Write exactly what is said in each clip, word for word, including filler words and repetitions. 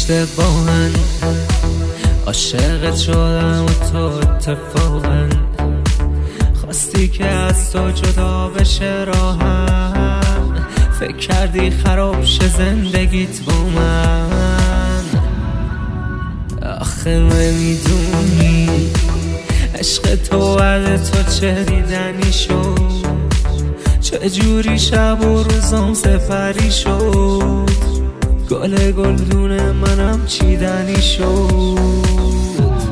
اشتباهن، عاشقت شدم و تو اتفاقا خواستی که از تو جدا بشه راهم، فکر کردی خراب شه زندگیت با من. آخه نمیدونی عشق تو بعد تو چه دیدنی شد، چه جوری شب و روزام سپری شد، گل گلدون منم چیدنی شد.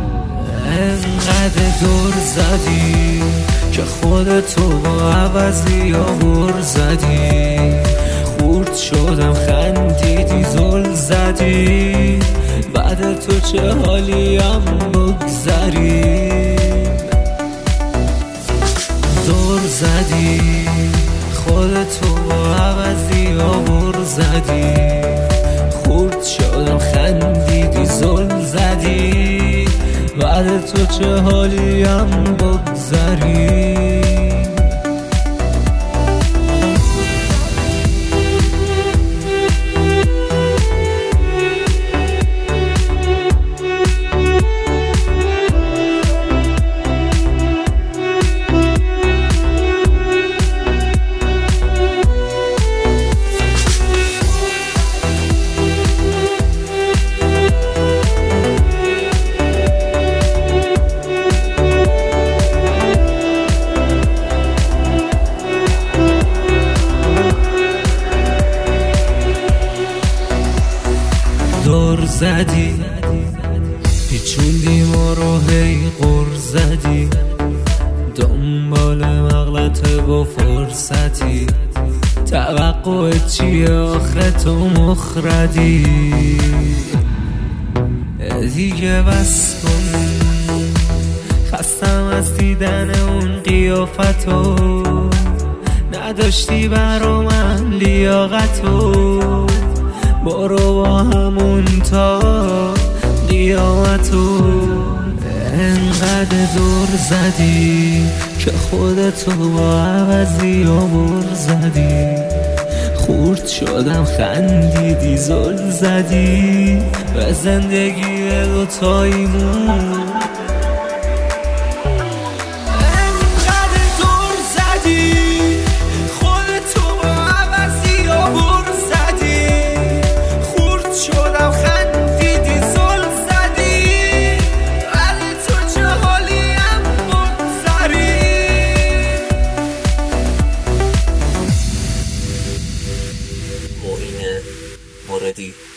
انقدر دور زدی که خودتو با عوضی ها بر زدی، خورد شدم خندیدی زل زدی، بعد تو چه حالیم بگذریم. دور زدی خودتو با عوضی ها بر زدی، خورد شدم خندیدی زل زدی، بعد تو چه حالیم بگذریم. دور زدی پیچوندی ما رو هی غر زدی، دنبال مغلطه و فرصتی، توقع چیه آخه تو مخردی. دیگه بس کن خستم از دیدن اون قیافتو، نداشتی برا من لیاقتو، برو با همون تا قیامتو. انقدر دور زدی که خودتو با عوضی ها بر زدی، خورد شدم خندیدی زل زدی، به زندگی دوتاییمون. معین موردی